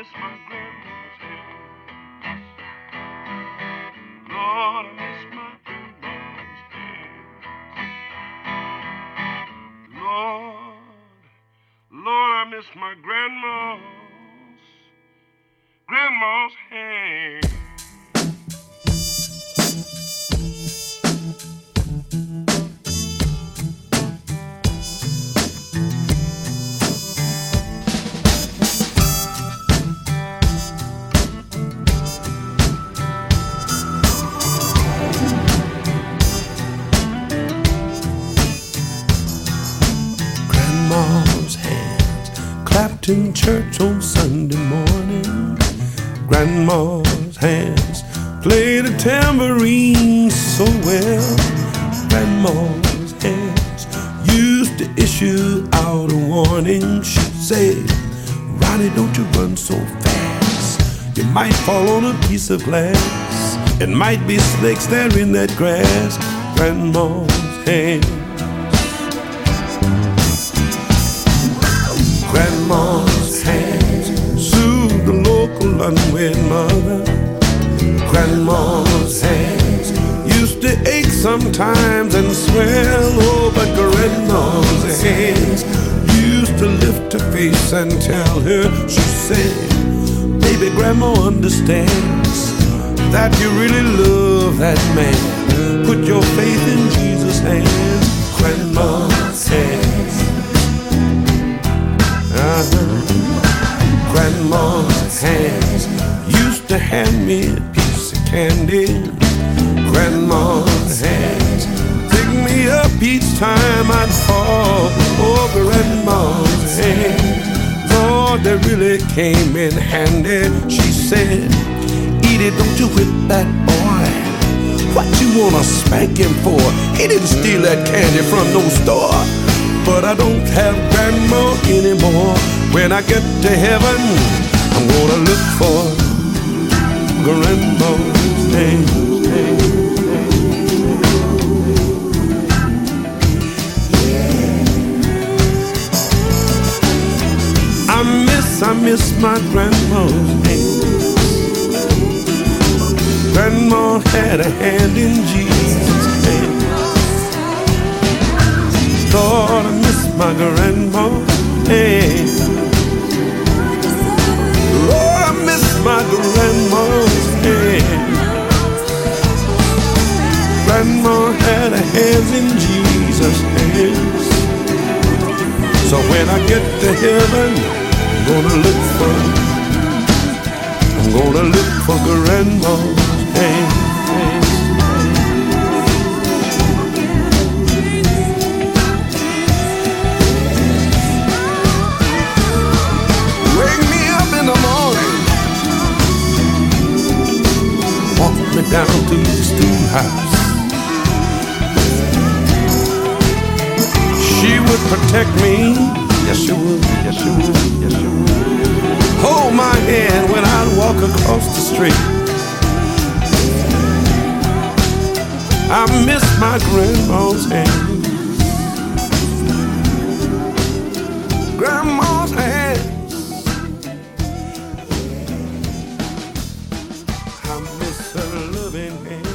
miss my grandma's hands. Lord, I miss my grandma's hands. Lord, I miss my grandma's hands. Grandma's hands clapped in church on Sunday morning. Grandma's hands played a tambourine so well. Grandma's hands used to issue out a warning. She'd say, Ronnie, don't you run so fast. You might fall on a piece of glass. It might be snakes there in that grass. Grandma's hands. Grandma's hands soothed the local unwed mother. Grandma's hands used to ache sometimes and swell. Oh, but grandma's hands used to lift her face and tell her, she said, baby, grandma understands that you really love that man. Put your faith in Jesus' hands. Grandma's hands. Grandma's hands used to hand me a piece of candy. Grandma's hands pick me up each time I'd fall. Oh, grandma's hands, Lord, they really came in handy. She said, Edie, don't you whip that boy. What you wanna spank him for? He didn't steal that candy from no store. But I don't have grandma anymore. When I get to heaven, I'm gonna look for grandma's name. I miss my grandma's name. Grandma had a hand in Jesus' hand. Lord, I miss my grandma's hand. Lord, I miss my grandma's hand. Grandma had her hands in Jesus' hands. So when I get to heaven, I'm gonna look for grandma's hand. Down to the schoolhouse. She would protect me. Yes, she would. Yes, she would. Yes, she would. Hold my hand when I'd walk across the street. I miss my grandma's hand. Grandma's hand. I miss her loving hand.